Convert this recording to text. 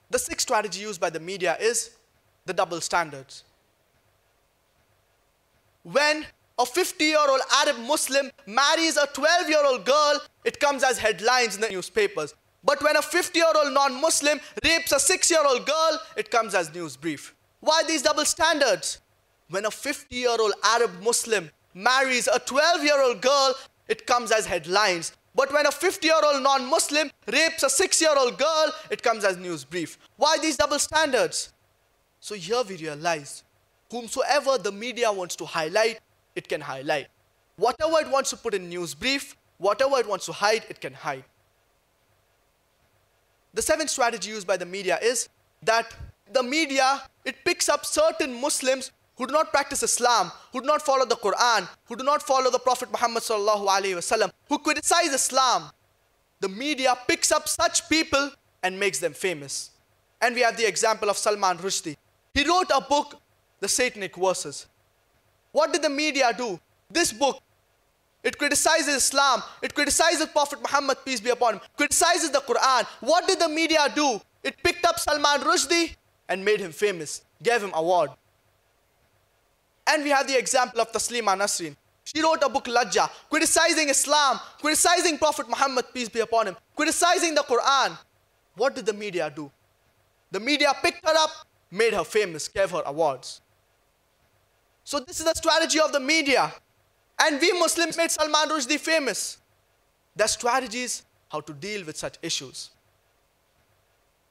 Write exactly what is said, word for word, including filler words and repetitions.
The sixth strategy used by the media is the double standards. When a fifty-year-old Arab Muslim marries a twelve-year-old girl, it comes as headlines in the newspapers. But when a fifty-year-old non-Muslim rapes a six-year-old girl, it comes as news brief. Why these double standards? When a fifty-year-old Arab Muslim marries a twelve-year-old girl, it comes as headlines. But when a fifty-year-old non-Muslim rapes a six-year-old girl, it comes as news brief. Why these double standards? So here we realize, whomsoever the media wants to highlight, it can highlight. Whatever it wants to put in news brief, whatever it wants to hide, it can hide. The seventh strategy used by the media is that the media, it picks up certain Muslims who do not practice Islam, who do not follow the Quran, who do not follow the Prophet Muhammad sallallahu alaihi wasallam, who criticize Islam. The media picks up such people and makes them famous. And we have the example of Salman Rushdie. He wrote a book, The Satanic Verses. What did the media do? This book, it criticizes Islam, it criticizes Prophet Muhammad, peace be upon him, criticizes the Quran. What did the media do? It picked up Salman Rushdie and made him famous, gave him award. And we have the example of Taslima Nasreen. She wrote a book, Lajja, criticizing Islam, criticizing Prophet Muhammad, peace be upon him, criticizing the Quran. What did the media do? The media picked her up, made her famous, gave her awards. So this is the strategy of the media. And we Muslims made Salman Rushdie famous. Their strategies how to deal with such issues.